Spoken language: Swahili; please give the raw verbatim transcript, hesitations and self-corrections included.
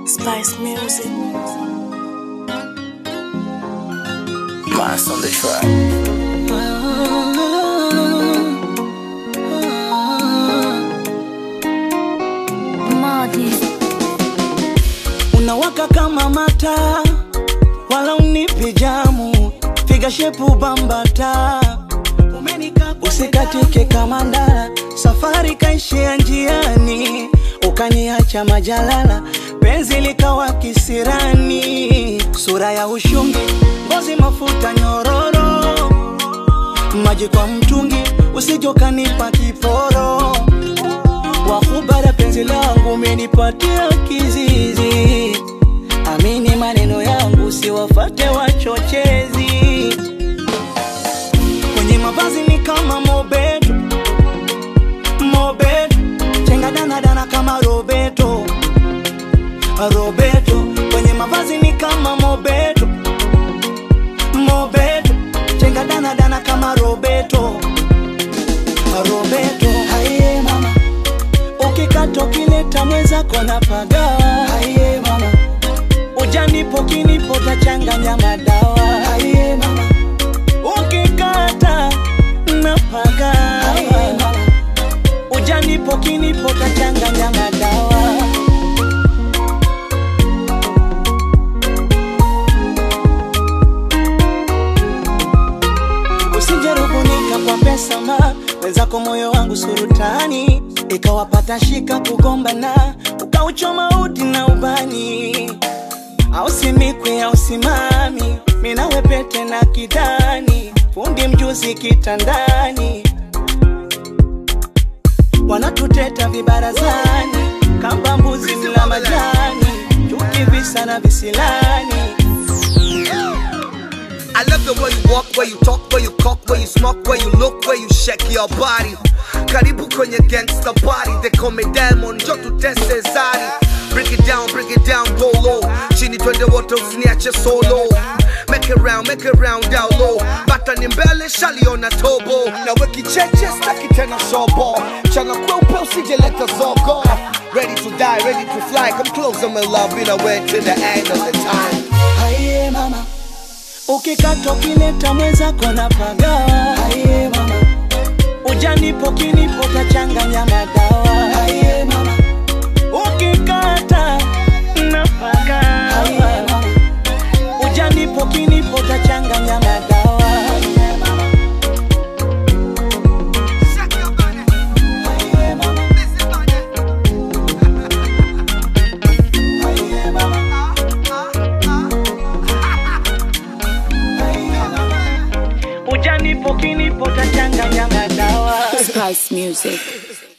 Spice Music. Mass on the track. Unawaka kama mata, wala unipi jamu, figa shepu bambata. Usikatike kama ndala, safari kaishia njiani, ukaniacha majalala, penzi likawa kisirani. Sura ya ushungi, ngozi mafuta nyororo, maji kwa mtungi, usijokanipa kiporo. Wakubara penzi langu umenipatia kizizi, amini maneno yangu siwafate wachochezi. Kwenye mavazi ni kama Mobeto, Mobeto, chenga dana dana kama Roberto, Roberto. Kwenye mavazi ni kama Mobeto, Mobeto, chenga dana dana kama Roberto, Roberto. Haye mama, ukikato kileta mweza kona pagawa. Haye mama, ujanipo kinipo tachanganya madawa. Haye mama, ukikata napagawa. Haye mama, ujanipo kinipo tachanganya madawa. Usijerubunika kwa pesa ma, wenzako moyo wangu surutani, ikawapata shika kugombana, ukauchoma uti na ubani. Au simikwe au simami, minawe pete na kidani, fundi mjuzi kitandani. Wanatuteta vibarazani, kamba mbuzi mla majani, chuki visa na visilani. I love the way you walk, where you talk, where you cock, where you smoke, where you look, where you shake your body. Karibu kwenye gangsta party, they call me Diamond, jo tutese zari. Break it down, break it down, go low. Chini twende wote usiniache solo. Make it round, make it round, down low. Bata ni mbele, shali ona tobo. Na weki cheche, staki tena shobo. Chana kweupe usije leta zogo. Ready to die, ready to fly. Come closer my love, been away till the end of the time. Haye mama, ukikato kileta mweza kona pagawa. Haye mama, ujanipo kinipo tachanganya madawa. Haye mama, ukikata napagawa. Haye mama, ujanipo kinipo tachanganya madawa. Haye mama, haye mama, haye mama, ujanipo kinipo tachanganya madawa. Spice Music.